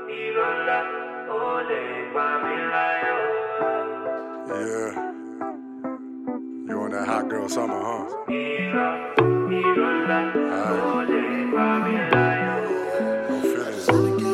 Yeah. You on that hot girl summer, huh? No feelings.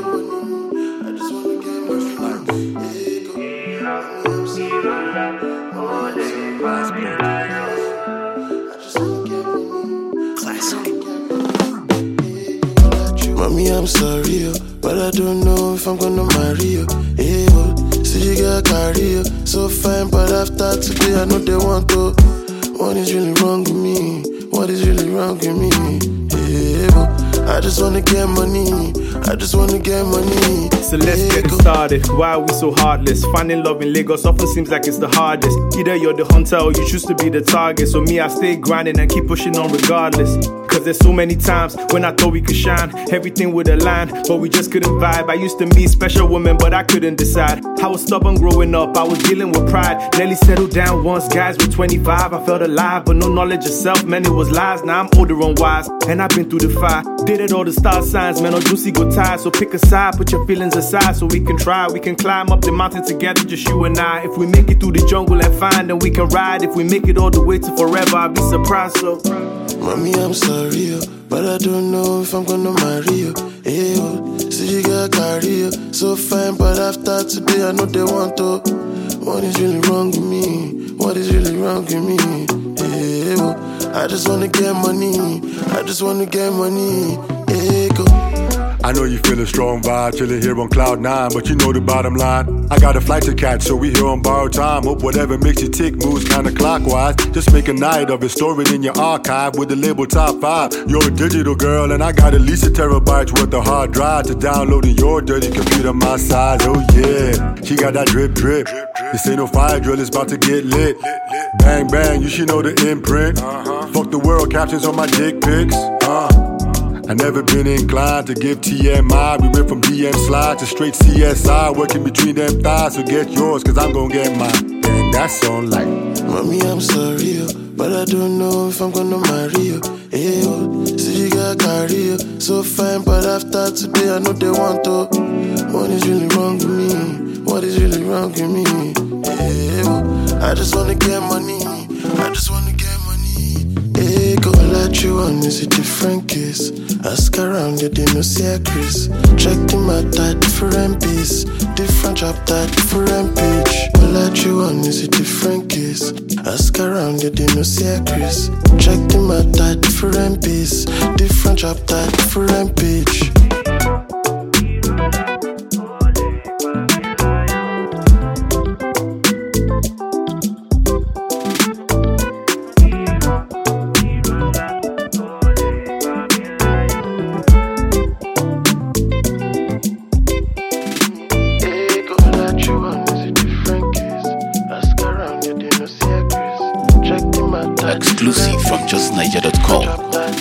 Mommy, I'm sorry, but I don't know if I'm gonna marry you. Hey, see you got career, so fine, but after today I know they want to. What is really wrong with me? What is really wrong with me? Hey, I just wanna get money. I just wanna get money. So let's get it started. Why are we so heartless? Finding love in Lagos often seems like it's the hardest. Either you're the hunter or you choose to be the target. So me, I stay grinding and keep pushing on regardless. Cause there's so many times when I thought we could shine, everything would align, but we just couldn't vibe. I used to meet special women, but I couldn't decide. I was stubborn growing up, I was dealing with pride. Nearly settled down once, guys were 25. I felt alive, but no knowledge of self, man, it was lies. Now I'm older and wise, and I've been through the fire. Did it all the star signs, man, or juicy go tired. So pick a side, put your feelings aside, so we can try. We can climb up the mountain together, just you and I. If we make it through the jungle and find, then we can ride. If we make it all the way to forever, I'll be surprised, so Mommy, I'm sorry, but I don't know if I'm gonna marry you. Hey, see you got career, so fine, but after today I know they want to. What is really wrong with me? What is really wrong with me? Hey, I just wanna get money. I just wanna get money. Hey, go. I know you feel a strong vibe, chillin' here on cloud 9, but you know the bottom line. I got a flight to catch, so we here on borrowed time. Hope whatever makes you tick moves kinda clockwise. Just make a night of it, store it in your archive with the label top 5. You're a digital girl, and I got at least a terabyte worth of hard drive to download in your dirty computer my size. Oh yeah, she got that drip drip. This ain't no fire drill, it's about to get lit. Bang bang, you should know the imprint. Fuck the world, captions on my dick pics. I never been inclined to give TMI. We went from DM slide to straight CSI, working between them thighs. So get yours, cause I'm gonna get mine. And that's on like Mommy, I'm sorry, but I don't know if I'm gonna marry you. Hey, see you got career, so fine, but after today I know they want to. What is really wrong with me? What is really wrong with me? Hey, I just wanna get money. I just wanna get money. Hey, go let you on is a different case. Ask around, you didn't know secrets. Check them out, that different piece. Different chapter, different page. Go let you on is a different case. Ask around, you didn't know secrets. Check them out, that different piece. Different chapter, different page. Exclusive from justniger.com.